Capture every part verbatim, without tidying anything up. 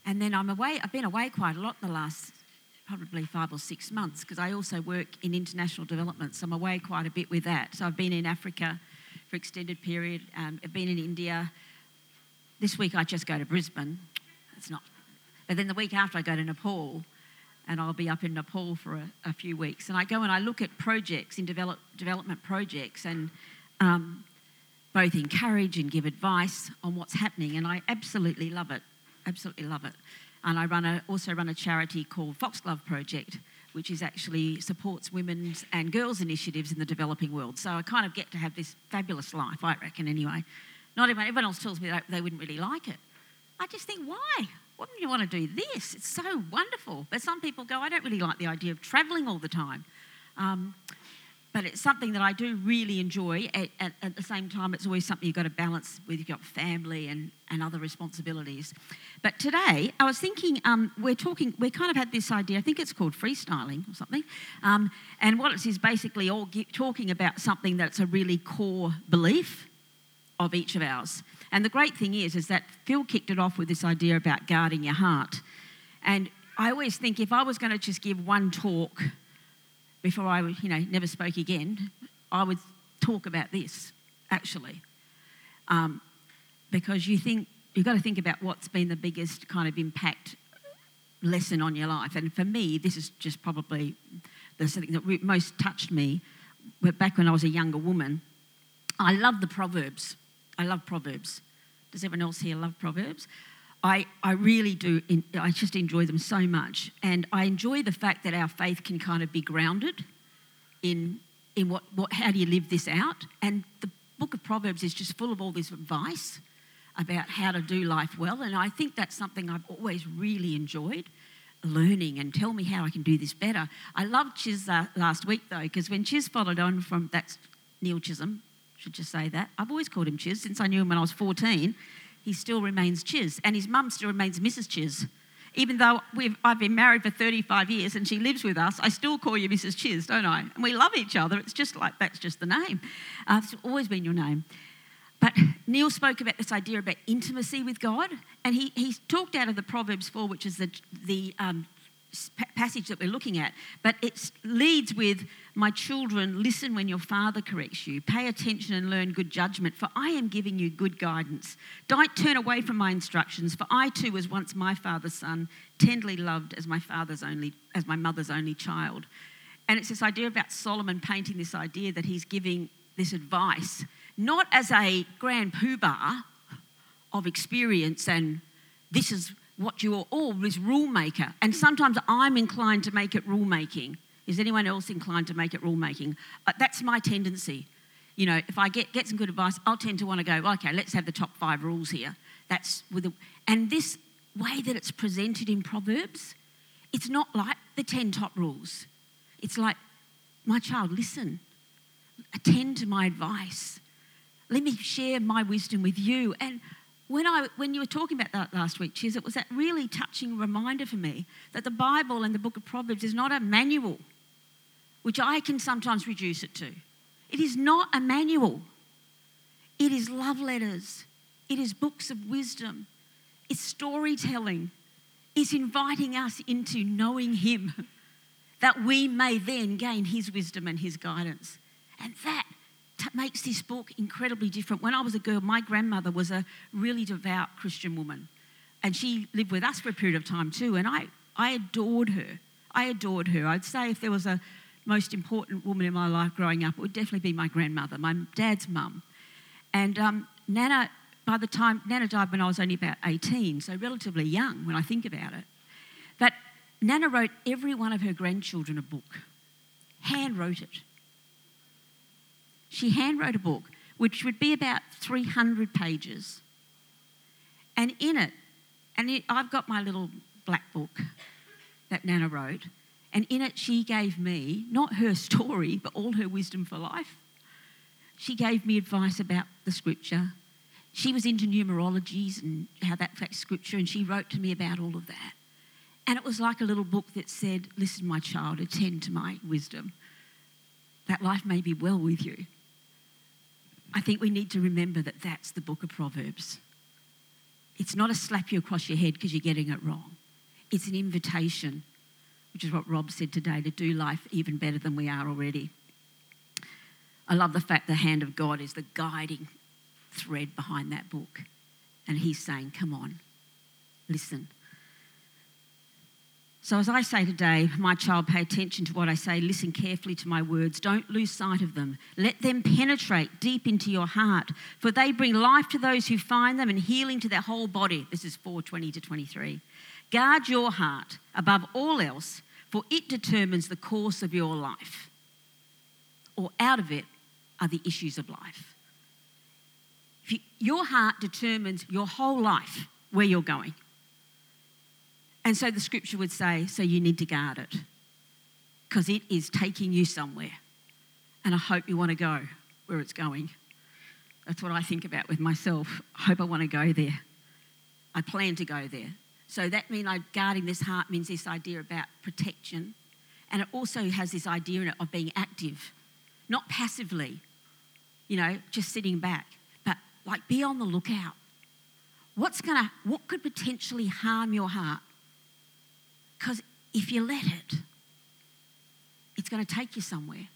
And then I'm away, I've been away quite a lot in the last probably five or six months because I also work in international development, so I'm away quite a bit with that. So I've been in Africa for extended period, um, I've been in India. This week I just go to Brisbane. It's not, but then the week after I go to Nepal, and I'll be up in Nepal for a, a few weeks. And I go and I look at projects, in develop, development projects, and um, both encourage and give advice on what's happening, and I absolutely love it, absolutely love it. And I run a, also run a charity called Foxglove Project, which is actually supports women's and girls' initiatives in the developing world. So I kind of get to have this fabulous life, I reckon, anyway. Not everyone, everyone else tells me that they wouldn't really like it. I just think, why? Wouldn't you want to do this? It's so wonderful. But some people go, I don't really like the idea of travelling all the time. Um, but it's something that I do really enjoy. At, at, at the same time, it's always something you've got to balance with your family and, and other responsibilities. But today, I was thinking, um, we're talking, we kind of had this idea, I think it's called freestyling or something. Um, and what it is is basically all ge- talking about something that's a really core belief of each of ours. And the great thing is, is that Phil kicked it off with this idea about guarding your heart. And I always think if I was going to just give one talk before I, you know, never spoke again, I would talk about this, actually. Um, because you think, you've got to think about what's been the biggest kind of impact lesson on your life. And for me, this is just probably the something that re- most touched me. Back when I was a younger woman, I love the Proverbs. I love Proverbs. Does everyone else here love Proverbs? I, I really do. In, I just enjoy them so much. And I enjoy the fact that our faith can kind of be grounded in, in what, what, how do you live this out? And the book of Proverbs is just full of all this advice about how to do life well. And I think that's something I've always really enjoyed, learning and tell me how I can do this better. I loved Chiz uh, last week, though, because when Chiz followed on from, that's Neil Chisholm, should just say that. I've always called him Chiz since I knew him when I was fourteen. He still remains Chiz, and his mum still remains Missus Chiz. Even though we've, I've been married for thirty-five years and she lives with us, I still call you Missus Chiz, don't I? And we love each other. It's just like, that's just the name. Uh, it's always been your name. But Neil spoke about this idea about intimacy with God, and he, he talked out of the Proverbs four, which is the, the um, passage that we're looking at, but it leads with, my children, listen when your father corrects you. Pay attention and learn good judgment, for I am giving you good guidance. Don't turn away from my instructions, for I too was once my father's son, tenderly loved as my father's only, as my mother's only child. And it's this idea about Solomon painting this idea that he's giving this advice, not as a grand poobah of experience and this is what you are all, this rule maker. And sometimes I'm inclined to make it rule making. Is anyone else inclined to make it rule making? Uh, that's my tendency. You know, if I get, get some good advice, I'll tend to want to go, okay, let's have the top five rules here. That's with the, and this way that it's presented in Proverbs, it's not like the ten top rules. It's like, my child, listen, attend to my advice. Let me share my wisdom with you. And When I when you were talking about that last week, Chiz, it was that really touching reminder for me that the Bible and the book of Proverbs is not a manual, which I can sometimes reduce it to. It is not a manual. It is love letters. It is books of wisdom. It's storytelling. It's inviting us into knowing him, that we may then gain his wisdom and his guidance. And that T- makes this book incredibly different. When I was a girl, my grandmother was a really devout Christian woman, and she lived with us for a period of time too, and I, I adored her. I adored her. I'd say if there was a most important woman in my life growing up, it would definitely be my grandmother, my dad's mum. And um, Nana, by the time, Nana died when I was only about eighteen, so relatively young when I think about it. But Nana wrote every one of her grandchildren a book, hand wrote it. She handwrote a book, which would be about three hundred pages. And in it, and it, I've got my little black book that Nana wrote, and in it she gave me, not her story, but all her wisdom for life. She gave me advice about the scripture. She was into numerologies and how that affects scripture, and she wrote to me about all of that. And it was like a little book that said, listen, my child, attend to my wisdom, that life may be well with you. I think we need to remember that that's the book of Proverbs. It's not a slap you across your head because you're getting it wrong. It's an invitation, which is what Rob said today, to do life even better than we are already. I love the fact the hand of God is the guiding thread behind that book. And he's saying, come on, listen. So as I say today, my child, pay attention to what I say. Listen carefully to my words. Don't lose sight of them. Let them penetrate deep into your heart, for they bring life to those who find them and healing to their whole body. This is four twenty to twenty-three. Guard your heart above all else, for it determines the course of your life. Or out of it are the issues of life. If you, your heart determines your whole life, where you're going. And so the scripture would say, so you need to guard it because it is taking you somewhere. And I hope you want to go where it's going. That's what I think about with myself. I hope I want to go there. I plan to go there. So that means like guarding this heart means this idea about protection. And it also has this idea in it of being active, not passively, you know, just sitting back, but like be on the lookout. What's gonna, what could potentially harm your heart? Because if you let it, it's going to take you somewhere.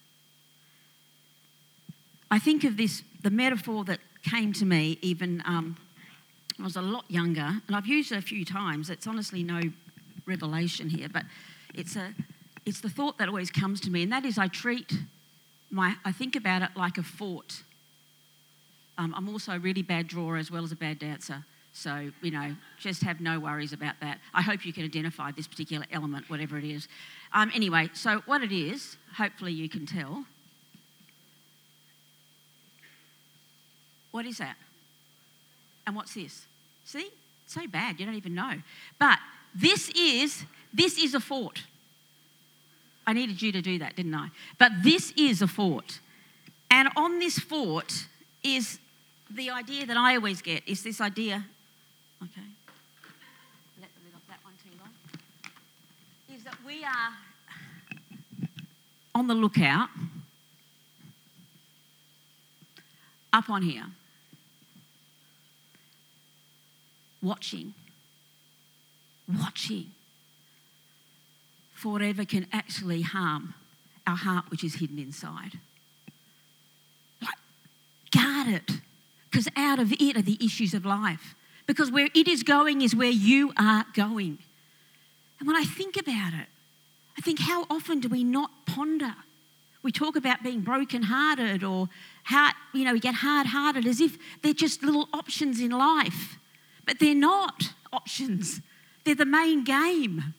I think of this, the metaphor that came to me even um, when I was a lot younger, and I've used it a few times. It's honestly no revelation here, but it's a, it's the thought that always comes to me, and that is I treat my, I think about it like a fort. Um, I'm also a really bad drawer as well as a bad dancer. So, you know, just have no worries about that. I hope you can identify this particular element, whatever it is. Um, anyway, so what it is, hopefully you can tell. What is that? And what's this? See? It's so bad, you don't even know. But this is, this is a fort. I needed you to do that, didn't I? But this is a fort. And on this fort is the idea that I always get, is this idea... Okay. Let the lid off that one too long. Is that we are on the lookout up on here, watching, watching for whatever can actually harm our heart which is hidden inside. Like, guard it, because out of it are the issues of life. Because where it is going is where you are going. And when I think about it, I think how often do we not ponder? We talk about being brokenhearted or heart, you know, we get hard-hearted as if they're just little options in life. But they're not options. They're the main game.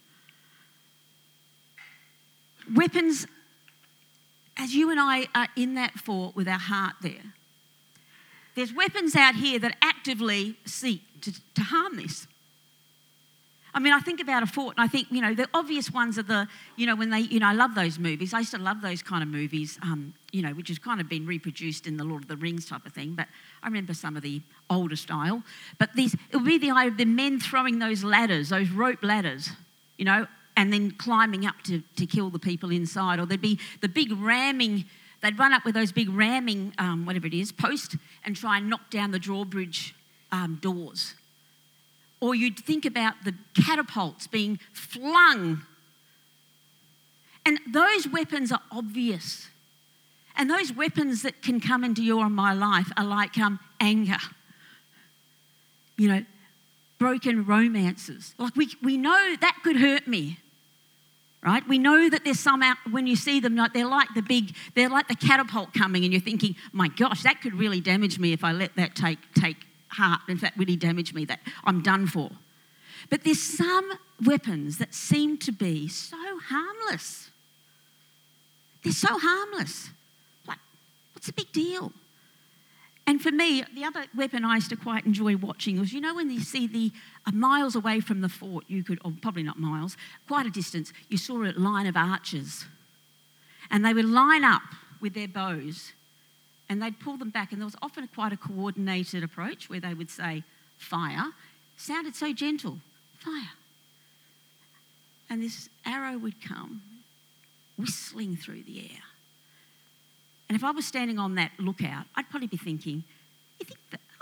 Weapons, as you and I are in that fort with our heart there, there's weapons out here that actively seek to, to harm this. I mean, I think about a fort and I think, you know, the obvious ones are the, you know, when they, you know, I love those movies. I used to love those kind of movies, um, you know, which has kind of been reproduced in the Lord of the Rings type of thing. But I remember some of the older style. But these, it would be the idea of the men throwing those ladders, those rope ladders, you know, and then climbing up to, to kill the people inside. Or there'd be the big ramming. They'd run up with those big ramming, um, whatever it is, post and try and knock down the drawbridge um, doors. Or you'd think about the catapults being flung. And those weapons are obvious. And those weapons that can come into your and my life are like um, anger. You know, broken romances. Like we, we know that could hurt me. Right? We know that there's some out, when you see them, they're like the big, they're like the catapult coming and you're thinking, my gosh, that could really damage me if I let that take take heart. In fact, really damage me, that I'm done for. But there's some weapons that seem to be so harmless. They're so harmless. Like, what's the big deal? And for me, the other weapon I used to quite enjoy watching was, you know, when you see the uh, miles away from the fort, you could, or probably not miles, quite a distance, you saw a line of archers. And they would line up with their bows and they'd pull them back. And there was often quite a coordinated approach where they would say, fire. Sounded so gentle, fire. And this arrow would come whistling through the air. And if I was standing on that lookout, I'd probably be thinking, you think that, I mean, I've got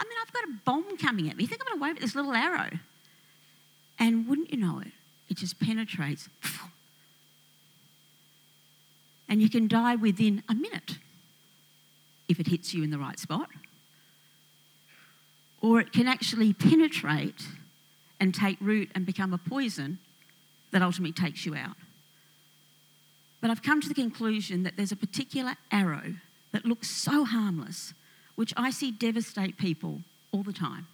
got a bomb coming at me. You think I'm going to wave at this little arrow? And wouldn't you know it, it just penetrates. And you can die within a minute if it hits you in the right spot. Or it can actually penetrate and take root and become a poison that ultimately takes you out. But I've come to the conclusion that there's a particular arrow that looks so harmless, which I see devastate people all the time.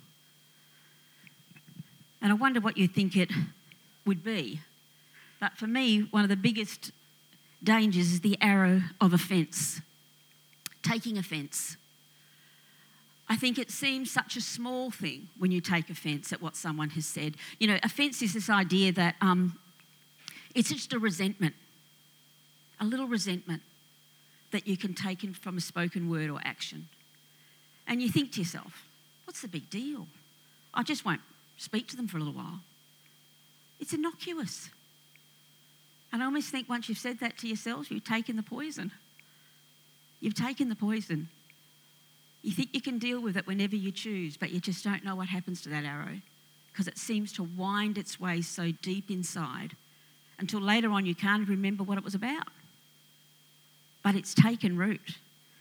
And I wonder what you think it would be. But for me, one of the biggest dangers is the arrow of offence, taking offence. I think it seems such a small thing when you take offence at what someone has said. You know, offence is this idea that um, it's just a resentment, a little resentment that you can take in from a spoken word or action. And you think to yourself, what's the big deal? I just won't speak to them for a little while. It's innocuous. And I almost think once you've said that to yourselves, you've taken the poison. You've taken the poison. You think you can deal with it whenever you choose, but you just don't know what happens to that arrow because it seems to wind its way so deep inside until later on you can't remember what it was about. But it's taken root.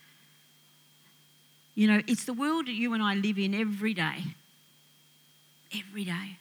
You know, it's the world that you and I live in every day. Every day.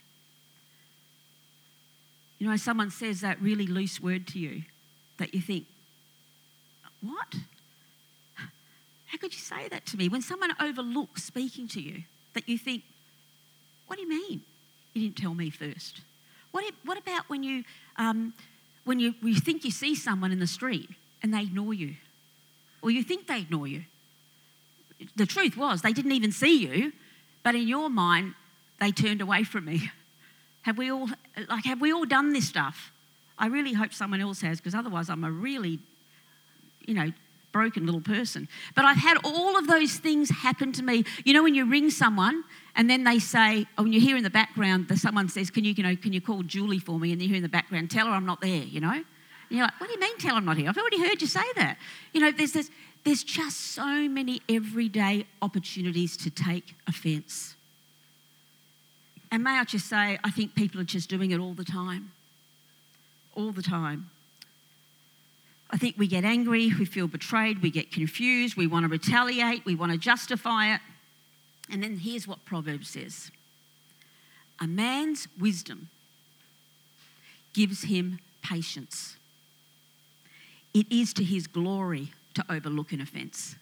You know, someone says that really loose word to you that you think, what? How could you say that to me? When someone overlooks speaking to you, that you think, what do you mean? You didn't tell me first. What, what about when you um, when you, you think you see someone in the street and they ignore you? Or you think they ignore you? The truth was they didn't even see you, but in your mind, they turned away from me. Have we all, like, have we all done this stuff? I really hope someone else has, because otherwise I'm a really, you know, broken little person. But I've had all of those things happen to me. You know, when you ring someone and then they say, oh, when you hear in the background that someone says, can you, you know, can you call Julie for me? And you hear in the background, tell her I'm not there, you know? And you're like, what do you mean tell her I'm not here? I've already heard you say that. You know, there's this, there's just so many everyday opportunities to take offence. And may I just say, I think people are just doing it all the time. All the time. I think we get angry, we feel betrayed, we get confused, we want to retaliate, we want to justify it. And then here's what Proverbs says. A man's wisdom gives him patience. It is to his glory to overlook an offence.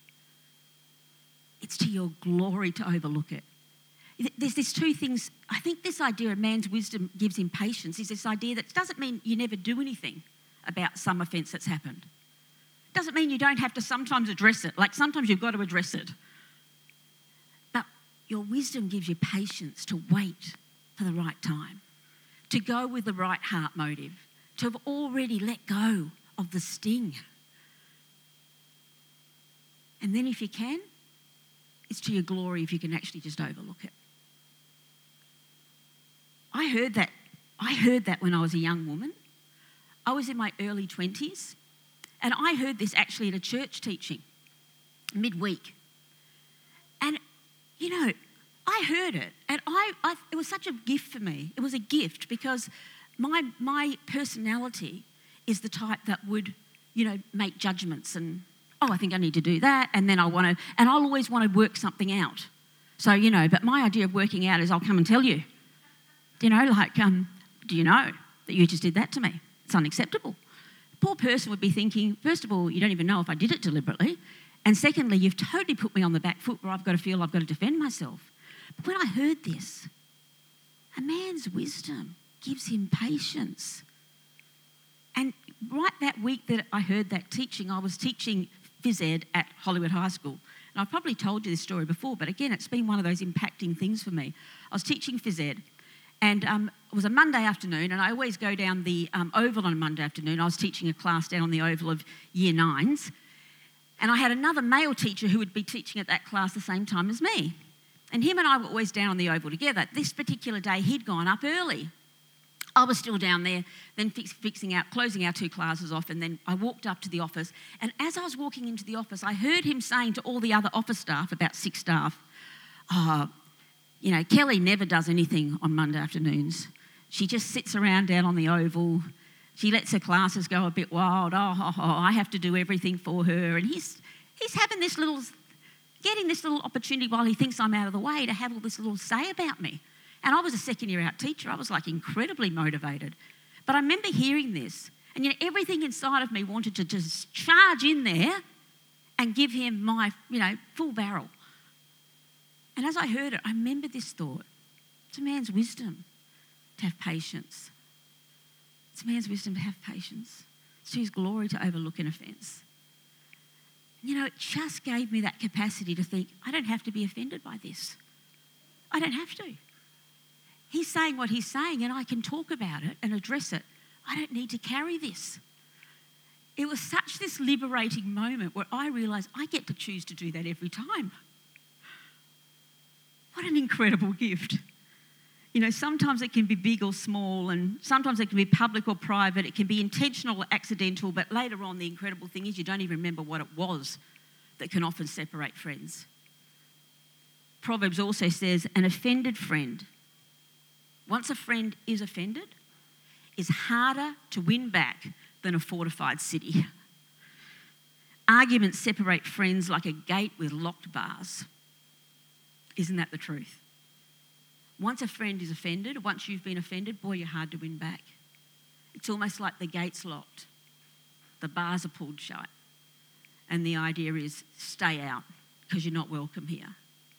It's to your glory to overlook it. There's these two things. I think this idea of man's wisdom gives him patience is this idea that it doesn't mean you never do anything about some offence that's happened. It doesn't mean you don't have to sometimes address it. Like sometimes you've got to address it. But your wisdom gives you patience to wait for the right time, to go with the right heart motive, to have already let go of the sting. And then if you can, it's to your glory if you can actually just overlook it. I heard that. I heard that when I was a young woman. I was in my early twenties, and I heard this actually at a church teaching midweek. And, you know, I heard it, and I, I it was such a gift for me. It was a gift because my my personality is the type that would, you know, make judgments and, oh, I think I need to do that, and then I want to, and I'll always want to work something out. So, you know, but my idea of working out is I'll come and tell you. You know, like, um, do you know that you just did that to me? It's unacceptable. The poor person would be thinking, first of all, you don't even know if I did it deliberately. And secondly, you've totally put me on the back foot where I've got to feel I've got to defend myself. But when I heard this, a man's wisdom gives him patience. And right that week that I heard that teaching, I was teaching phys ed at Hollywood High School. And I've probably told you this story before, but again, it's been one of those impacting things for me. I was teaching phys ed. And um, it was a Monday afternoon, and I always go down the um, Oval on a Monday afternoon. I was teaching a class down on the Oval of Year Nines. And I had another male teacher who would be teaching at that class the same time as me. And him and I were always down on the Oval together. This particular day, he'd gone up early. I was still down there, then fix, fixing out, closing our two classes off, and then I walked up to the office. And as I was walking into the office, I heard him saying to all the other office staff, about six staff, oh, You know, Kelly never does anything on Monday afternoons. She just sits around down on the oval. She lets her classes go a bit wild. Oh, oh, oh, I have to do everything for her. And he's he's having this little, getting this little opportunity while he thinks I'm out of the way to have all this little say about me. And I was a second year out teacher. I was like incredibly motivated. But I remember hearing this, and you know, everything inside of me wanted to just charge in there and give him my, you know, full barrel. And as I heard it, I remembered this thought. It's a man's wisdom to have patience. It's a man's wisdom to have patience. It's to his glory to overlook an offence. You know, it just gave me that capacity to think, I don't have to be offended by this. I don't have to. He's saying what he's saying, and I can talk about it and address it. I don't need to carry this. It was such this liberating moment where I realised I get to choose to do that every time. What an incredible gift. You know, sometimes it can be big or small, and sometimes it can be public or private. It can be intentional or accidental, but later on the incredible thing is you don't even remember what it was that can often separate friends. Proverbs also says, an offended friend, once a friend is offended, is harder to win back than a fortified city. Arguments separate friends like a gate with locked bars. Isn't that the truth? Once a friend is offended, once you've been offended, boy, you're hard to win back. It's almost like the gate's locked. The bars are pulled shut. And the idea is stay out because you're not welcome here.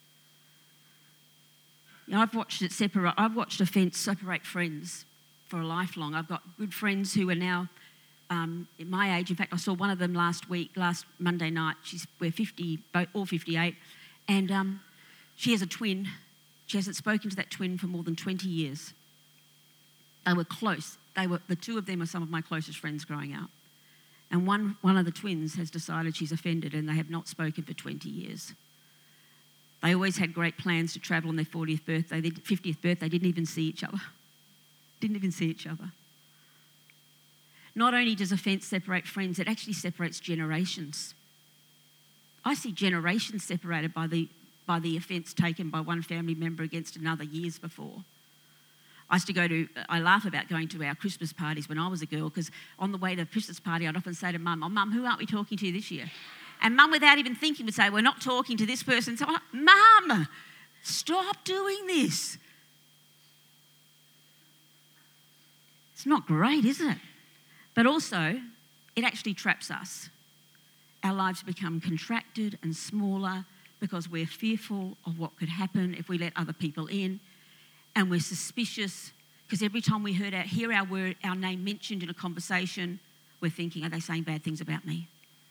You know, I've watched it separate. I've watched offence separate friends for a lifelong. I've got good friends who are now um, at my age. In fact, I saw one of them last week, last Monday night. She's we're fifty, all fifty-eight, and um, she has a twin. She hasn't spoken to that twin for more than twenty years. They were close. They were the two of them are some of my closest friends growing up. And one one of the twins has decided she's offended, and they have not spoken for twenty years. They always had great plans to travel on their fortieth birthday. Their fiftieth birthday, didn't even see each other. Didn't even see each other. Not only does offence separate friends, it actually separates generations. I see generations separated by the, by the offence taken by one family member against another years before. I used to go to, I laugh about going to our Christmas parties when I was a girl, because on the way to the Christmas party, I'd often say to Mum, oh, Mum, who aren't we talking to this year? And Mum, without even thinking, would say, we're not talking to this person. So I'm like, Mum, stop doing this. It's not great, is it? But also, it actually traps us. Our lives become contracted and smaller because we're fearful of what could happen if we let other people in. And we're suspicious because every time we heard our, hear our word, our name mentioned in a conversation, we're thinking, are they saying bad things about me?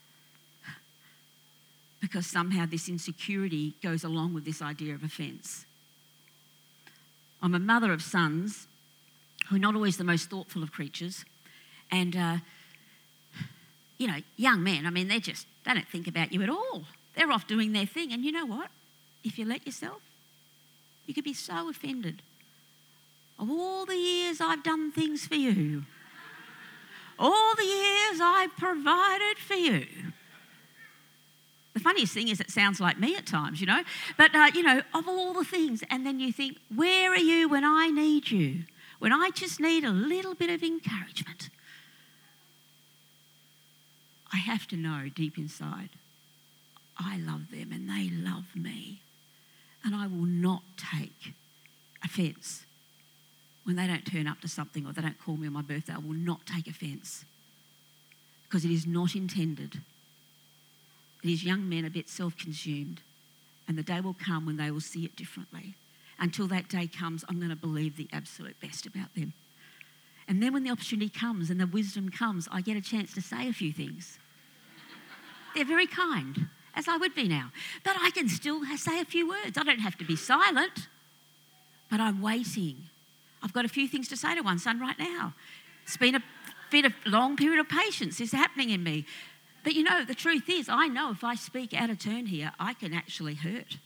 Because somehow this insecurity goes along with this idea of offence. I'm a mother of sons who are not always the most thoughtful of creatures. And, uh, you know, young men, I mean, they just, they don't think about you at all. They're off doing their thing. And you know what? If you let yourself, you could be so offended. Of all the years I've done things for you, all the years I've provided for you. The funniest thing is it sounds like me at times, you know. But, uh, you know, of all the things, and then you think, where are you when I need you? When I just need a little bit of encouragement. I have to know deep inside, I love them and they love me. And I will not take offence when they don't turn up to something or they don't call me on my birthday. I will not take offence because it is not intended. These young men are a bit self-consumed, and the day will come when they will see it differently. Until that day comes, I'm going to believe the absolute best about them. And then when the opportunity comes and the wisdom comes, I get a chance to say a few things. They're very kind, as I would be now. But I can still say a few words. I don't have to be silent, but I'm waiting. I've got a few things to say to one son right now. It's been a, been a long period of patience is happening in me. But you know, the truth is, I know if I speak out of turn here, I can actually hurt.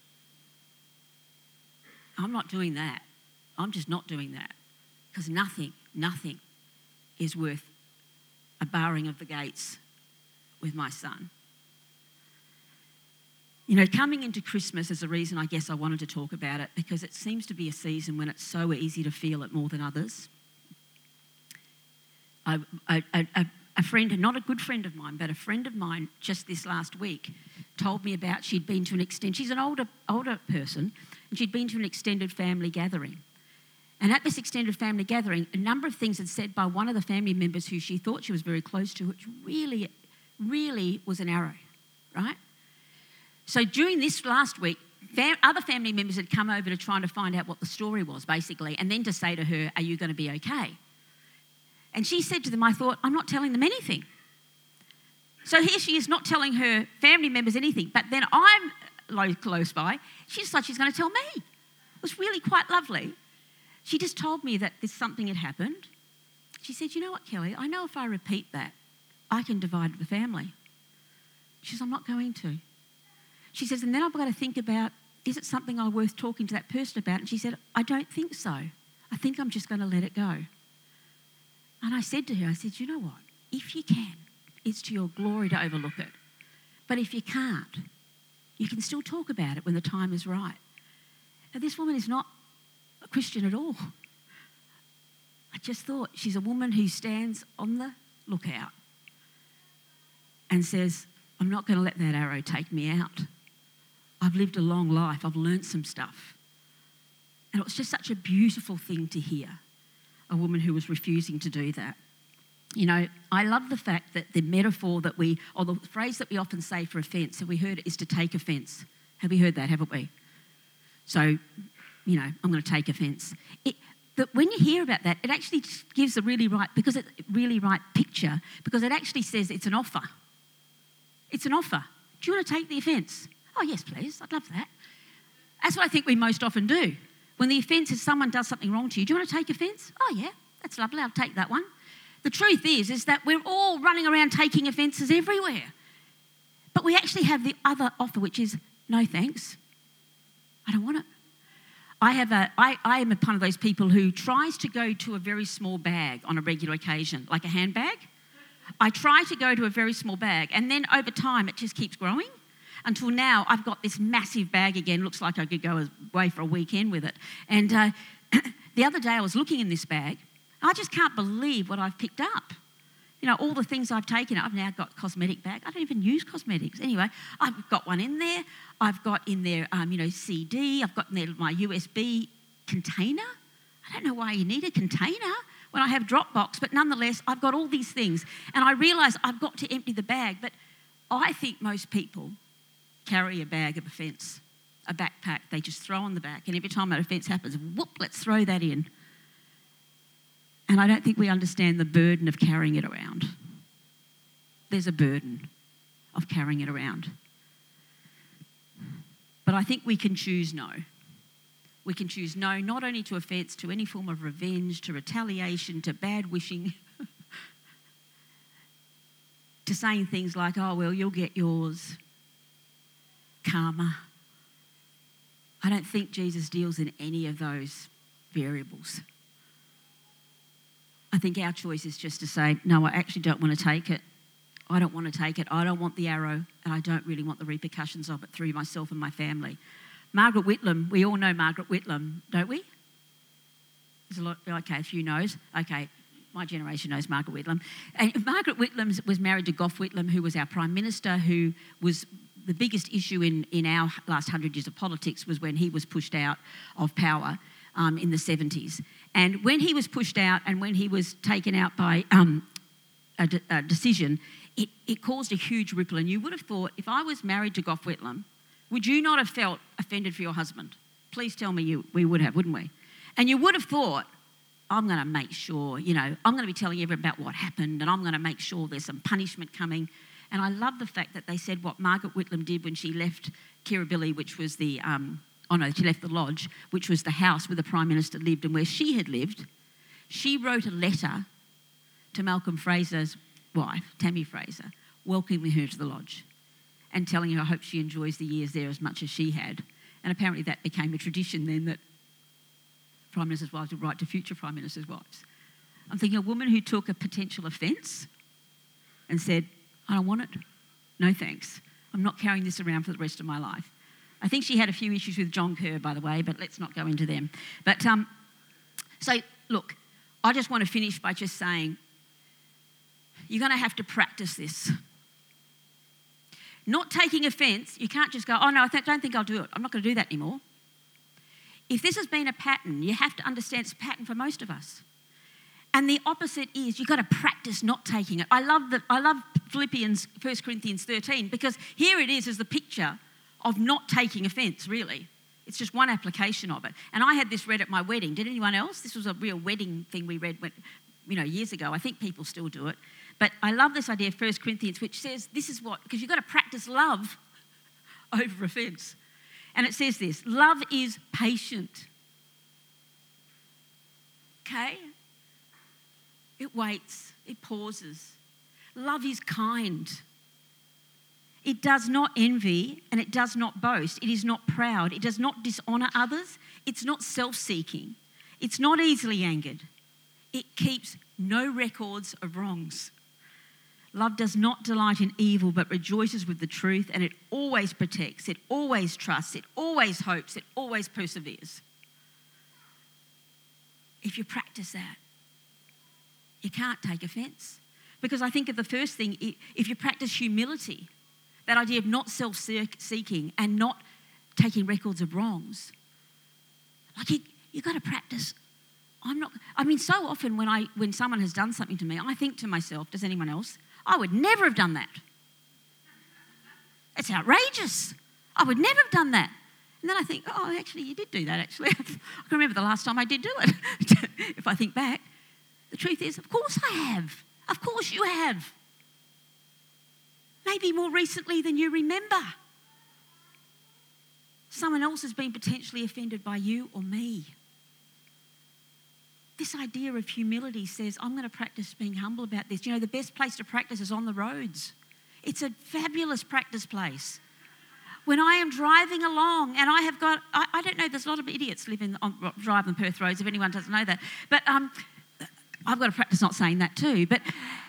I'm not doing that. I'm just not doing that. Because nothing, nothing is worth a barring of the gates with my son. You know, coming into Christmas is the reason I guess I wanted to talk about it, because it seems to be a season when it's so easy to feel it more than others. I, I, I, a friend, not a good friend of mine, but a friend of mine just this last week told me about she'd been to an extended, she's an older, older person, and she'd been to an extended family gathering. And at this extended family gathering, a number of things had said by one of the family members who she thought she was very close to, which really, really was an arrow, right? So during this last week, fam- other family members had come over to try to find out what the story was, basically, and then to say to her, are you going to be okay? And she said to them, I thought, I'm not telling them anything. So here she is not telling her family members anything, but then I'm low, close by. She decided she's going to tell me. It was really quite lovely. She just told me that this something had happened. She said, you know what, Kelly, I know if I repeat that, I can divide the family. She says, I'm not going to. She says, and then I've got to think about, is it something I'm worth talking to that person about? And she said, I don't think so. I think I'm just going to let it go. And I said to her, I said, you know what? If you can, it's to your glory to overlook it. But if you can't, you can still talk about it when the time is right. Now, this woman is not a Christian at all. I just thought she's a woman who stands on the lookout and says, I'm not going to let that arrow take me out. I've lived a long life. I've learnt some stuff. And it was just such a beautiful thing to hear, a woman who was refusing to do that. You know, I love the fact that the metaphor that we, or the phrase that we often say for offence, have we heard it, is to take offence. Have we heard that, haven't we? So, you know, I'm going to take offence. It, but when you hear about that, it actually gives a really right, because it really right picture, because it actually says it's an offer. It's an offer. Do you want to take the offence? Oh, yes, please. I'd love that. That's what I think we most often do. When the offence is someone does something wrong to you, do you want to take offence? Oh, yeah, that's lovely. I'll take that one. The truth is, is that we're all running around taking offences everywhere. But we actually have the other offer, which is, no thanks. I don't want it. I have a, I, I am a one of those people who tries to go to a very small bag on a regular occasion, like a handbag. I try to go to a very small bag, and then over time it just keeps growing until now I've got this massive bag again. Looks like I could go away for a weekend with it. And uh, the other day I was looking in this bag. I just can't believe what I've picked up. You know, all the things I've taken. I've now got a cosmetic bag. I don't even use cosmetics. Anyway, I've got one in there. I've got in there, um, you know, C D. I've got in there my U S B container. I don't know why you need a container when I have Dropbox, but nonetheless, I've got all these things. And I realise I've got to empty the bag. But I think most people carry a bag of offence, a backpack. They just throw on the back. And every time an offence happens, whoop, let's throw that in. And I don't think we understand the burden of carrying it around. There's a burden of carrying it around. But I think we can choose no. We can choose no, not only to offence, to any form of revenge, to retaliation, to bad wishing, to saying things like, oh, well, you'll get yours, karma. I don't think Jesus deals in any of those variables. I think our choice is just to say, no, I actually don't want to take it. I don't want to take it. I don't want the arrow, and I don't really want the repercussions of it through myself and my family. Margaret Whitlam, we all know Margaret Whitlam, don't we? There's a lot, okay, a few knows. Okay, my generation knows Margaret Whitlam. And Margaret Whitlam was married to Gough Whitlam, who was our Prime Minister, who was the biggest issue in, in our last hundred years of politics was when he was pushed out of power. Um, in the seventies. And when he was pushed out and when he was taken out by um, a, de- a decision, it, it caused a huge ripple. And you would have thought, if I was married to Gough Whitlam, would you not have felt offended for your husband? Please tell me you, we would have, wouldn't we? And you would have thought, I'm going to make sure, you know, I'm going to be telling everyone about what happened and I'm going to make sure there's some punishment coming. And I love the fact that they said what Margaret Whitlam did when she left Kirribilli, which was the... Um, Oh no, she left the lodge, which was the house where the Prime Minister lived and where she had lived. She wrote a letter to Malcolm Fraser's wife, Tammy Fraser, welcoming her to the lodge and telling her I hope she enjoys the years there as much as she had. And apparently that became a tradition then that Prime Minister's wives would write to future Prime Minister's wives. I'm thinking a woman who took a potential offence and said, I don't want it. No thanks. I'm I'm not carrying this around for the rest of my life. I think she had a few issues with John Kerr, by the way, but let's not go into them. But um, so, look, I just want to finish by just saying, you're going to have to practice this. Not taking offence, you can't just go, oh no, I th- don't think I'll do it. I'm not going to do that anymore. If this has been a pattern, you have to understand it's a pattern for most of us. And the opposite is you've got to practice not taking it. I love that. I love Philippians, First Corinthians thirteen, because here it is as the picture of not taking offence, really. It's just one application of it. And I had this read at my wedding. Did anyone else? This was a real wedding thing we read when, you know, years ago. I think people still do it. But I love this idea of First Corinthians, which says this is what, because you've got to practice love over offence. And it says this, love is patient. Okay? It waits, it pauses. Love is kind. It does not envy and it does not boast. It is not proud. It does not dishonour others. It's not self-seeking. It's not easily angered. It keeps no records of wrongs. Love does not delight in evil but rejoices with the truth, and it always protects, it always trusts, it always hopes, it always perseveres. If you practice that, you can't take offence. Because I think of the first thing, if you practice humility, that idea of not self-seeking and not taking records of wrongs, like you, you've got to practice. I'm not, I mean, so often when I when someone has done something to me, I think to myself, does anyone else? I would never have done that. It's outrageous. I would never have done that. And then I think, oh, actually, you did do that, actually. I can remember the last time I did do it, if I think back. The truth is, of course I have. Of course you have. Maybe more recently than you remember. Someone else has been potentially offended by you or me. This idea of humility says, I'm going to practice being humble about this. You know, the best place to practice is on the roads. It's a fabulous practice place. When I am driving along and I have got, I, I don't know, there's a lot of idiots living on driving Perth roads, if anyone doesn't know that. But um, I've got to practice not saying that too. But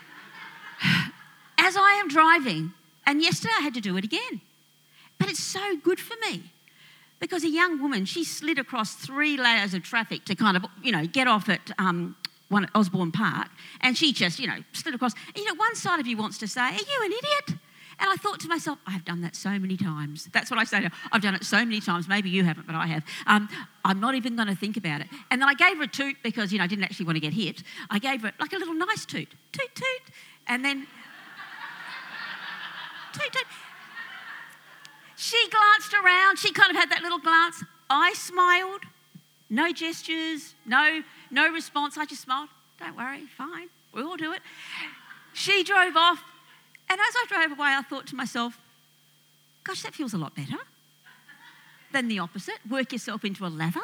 as I am driving, and yesterday I had to do it again, but it's so good for me. Because a young woman, she slid across three layers of traffic to kind of, you know, get off at um, one at Osborne Park, and she just, you know, slid across. And, you know, one side of you wants to say, are you an idiot? And I thought to myself, I've done that so many times. That's what I say to her. I've done it so many times. Maybe you haven't, but I have. Um, I'm not even going to think about it. And then I gave her a toot because, you know, I didn't actually want to get hit. I gave her like a little nice toot. Toot, toot. And then toot, toot. She glanced around. She kind of had that little glance. I smiled. No gestures. No, no response. I just smiled. Don't worry. Fine. We'll all do it. She drove off. And as I drove away, I thought to myself, gosh, that feels a lot better than the opposite. Work yourself into a lather.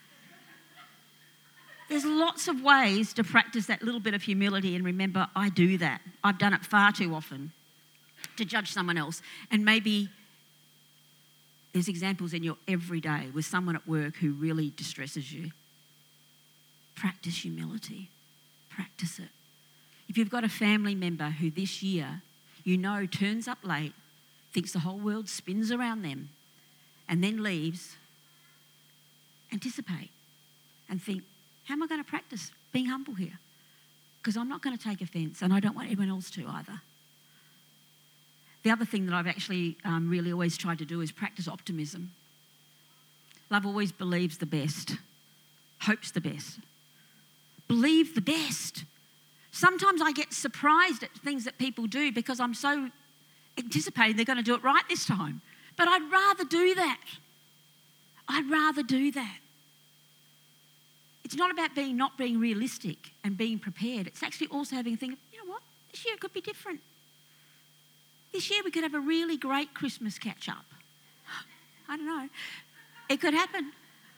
There's lots of ways to practice that little bit of humility, and remember, I do that. I've done it far too often to judge someone else. And maybe there's examples in your everyday with someone at work who really distresses you. Practice humility. Practice it. If you've got a family member who this year you know turns up late, thinks the whole world spins around them, and then leaves, anticipate and think, how am I going to practice being humble here? Because I'm not going to take offence, and I don't want anyone else to either. The other thing that I've actually um, really always tried to do is practice optimism. Love always believes the best, hopes the best. Believe the best. Sometimes I get surprised at things that people do because I'm so anticipating they're going to do it right this time. But I'd rather do that. I'd rather do that. It's not about being not being realistic and being prepared. It's actually also having a think of, you know what, this year it could be different. This year we could have a really great Christmas catch-up. I don't know. It could happen.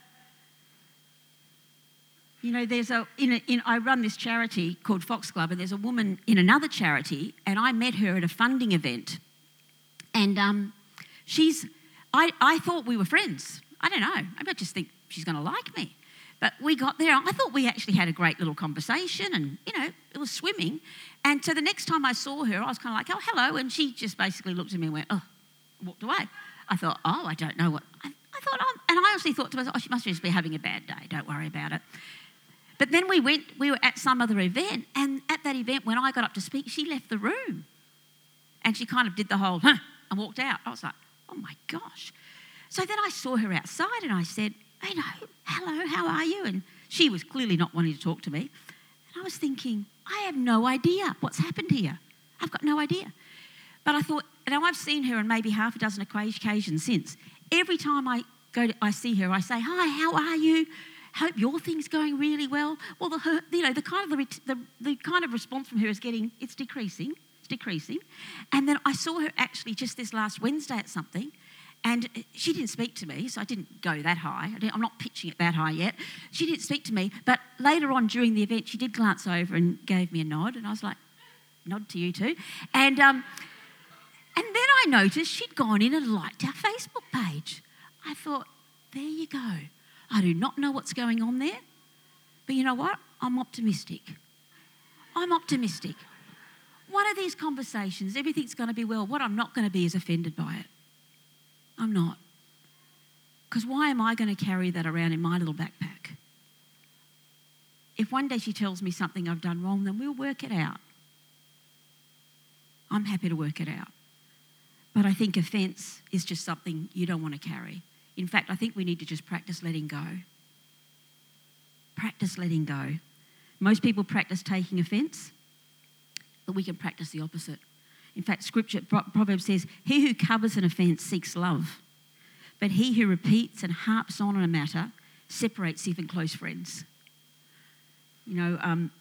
You know, there's a, in a in, I run this charity called Fox Club, and there's a woman in another charity, and I met her at a funding event. And um, she's, I, I thought we were friends. I don't know. Maybe I just think she's going to like me. But we got there. I thought we actually had a great little conversation, and, you know, it was swimming. And so the next time I saw her, I was kind of like, oh, hello. And she just basically looked at me and went, oh. walked away. I thought, oh, I don't know what... I, I thought, oh, and I honestly thought to myself, oh, she must just be having a bad day. Don't worry about it. But then we went, we were at some other event, and at that event, when I got up to speak, she left the room. And she kind of did the whole, huh, and walked out. I was like, oh my gosh. So then I saw her outside and I said, you know, hello, how are you? And she was clearly not wanting to talk to me. And I was thinking, I have no idea what's happened here. I've got no idea. But I thought, now I've seen her on maybe half a dozen occasions since. Every time I go to, I see her, I say, hi, how are you? Hope your thing's going really well. Well, the her, you know, the kind of the, the the kind of response from her is getting, it's decreasing, it's decreasing. And then I saw her actually just this last Wednesday at something, and she didn't speak to me, so I didn't go that high. I I'm not pitching it that high yet. She didn't speak to me, but later on during the event, she did glance over and gave me a nod, and I was like, nod to you too. And um, and then I noticed she'd gone in and liked our Facebook page. I thought, there you go. I do not know what's going on there, but you know what? I'm optimistic. I'm optimistic. One of these conversations, everything's going to be well. What I'm not going to be is offended by it. I'm not. Because why am I going to carry that around in my little backpack? If one day she tells me something I've done wrong, then we'll work it out. I'm happy to work it out. But I think offence is just something you don't want to carry. In fact, I think we need to just practice letting go. Practice letting go. Most people practice taking offence, but we can practice the opposite. In fact, Scripture, Proverbs says, he who covers an offence seeks love, but he who repeats and harps on a matter separates even close friends. You know, um,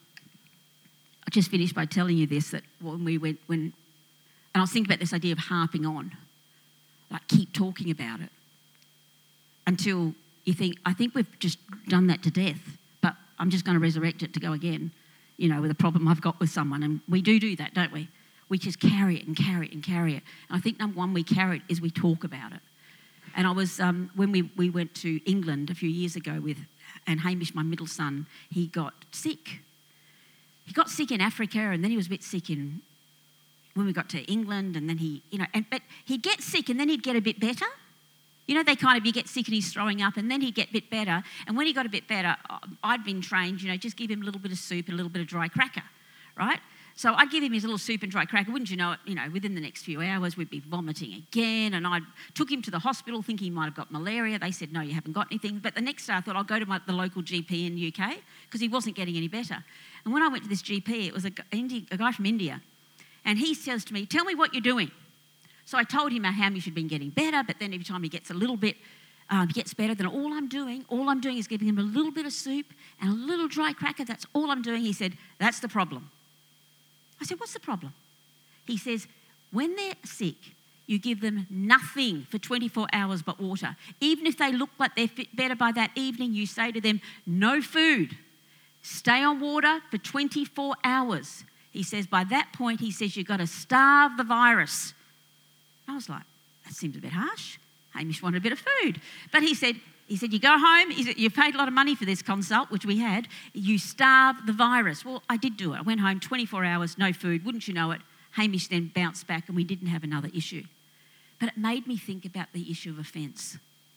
I just finished by telling you this, that when we went, when, and I was thinking about this idea of harping on, like keep talking about it. Until you think, I think we've just done that to death, but I'm just going to resurrect it to go again, you know, with a problem I've got with someone. And we do do that, don't we? We just carry it and carry it and carry it. And I think number one, we carry it is we talk about it. And I was, um, when we, we went to England a few years ago with, and Hamish, my middle son, he got sick. He got sick in Africa, and then he was a bit sick in, when we got to England, and then he, you know, and but he'd get sick and then he'd get a bit better. You know, they kind of, you get sick and he's throwing up, and then he'd get a bit better. And when he got a bit better, I'd been trained, you know, just give him a little bit of soup and a little bit of dry cracker, right? So I'd give him his little soup and dry cracker. Wouldn't you know it, you know, within the next few hours, we'd be vomiting again. And I took him to the hospital thinking he might have got malaria. They said, no, you haven't got anything. But the next day I thought I'll go to my, the local G P in the U K because he wasn't getting any better. And when I went to this G P, it was a, Indi- a guy from India. And he says to me, tell me what you're doing. So I told him how he should been getting better, but then every time he gets a little bit, um, gets better, then all I'm doing, all I'm doing is giving him a little bit of soup and a little dry cracker. That's all I'm doing. He said, that's the problem. I said, what's the problem? He says, when they're sick, you give them nothing for twenty-four hours but water. Even if they look like they're fit better by that evening, you say to them, no food. Stay on water for twenty-four hours. He says, by that point, he says, you've got to starve the virus. I was like, that seems a bit harsh. Hamish wanted a bit of food. But he said, he said, you go home, he said, you've paid a lot of money for this consult, which we had, you starve the virus. Well, I did do it. I went home, twenty-four hours, no food. Wouldn't you know it? Hamish then bounced back and we didn't have another issue. But it made me think about the issue of offence.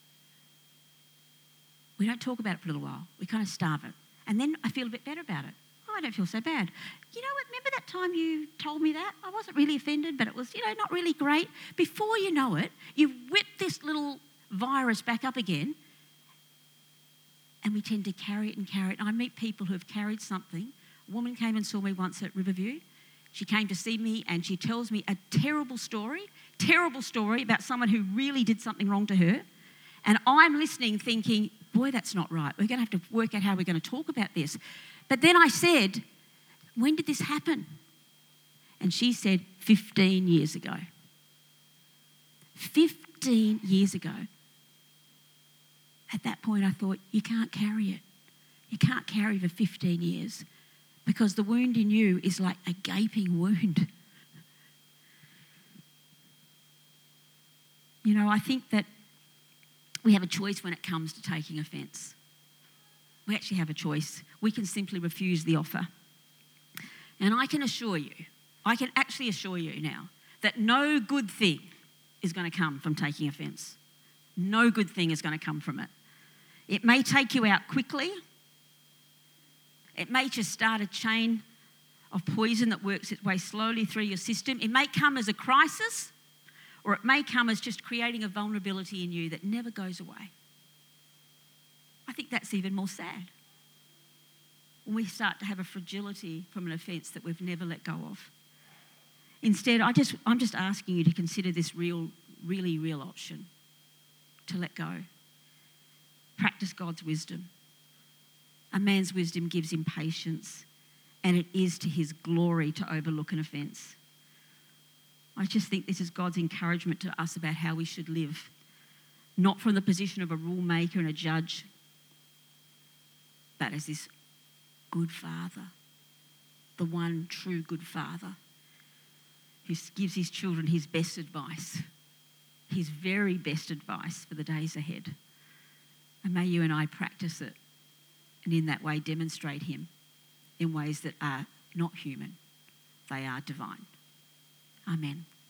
We don't talk about it for a little while. We kind of starve it. And then I feel a bit better about it. Oh, I don't feel so bad. You know what? Remember that time you told me that? I wasn't really offended, but it was, you know, not really great. Before you know it, you whip this little virus back up again, and we tend to carry it and carry it. And I meet people who have carried something. A woman came and saw me once at Riverview. She came to see me and she tells me a terrible story, terrible story about someone who really did something wrong to her. And I'm listening thinking, boy, that's not right. We're going to have to work out how we're going to talk about this. But then I said, when did this happen? And she said, fifteen years ago. fifteen years ago. At that point, I thought, you can't carry it. You can't carry for fifteen years because the wound in you is like a gaping wound. You know, I think that we have a choice when it comes to taking offence. We actually have a choice. We can simply refuse the offer. And I can assure you, I can actually assure you now, that no good thing, is going to come from taking offence. No good thing is going to come from it. It may take you out quickly. It may just start a chain of poison that works its way slowly through your system. It may come as a crisis, or it may come as just creating a vulnerability in you that never goes away. I think that's even more sad. When we start to have a fragility from an offence that we've never let go of. Instead, I just, I'm just asking you to consider this real, really real option, to let go. Practice God's wisdom. A man's wisdom gives him patience, and it is to his glory to overlook an offence. I just think this is God's encouragement to us about how we should live, not from the position of a rule maker and a judge, but as this good father, the one true good father who gives his children his best advice, his very best advice for the days ahead. And may you and I practice it, and in that way demonstrate him in ways that are not human, they are divine. Amen.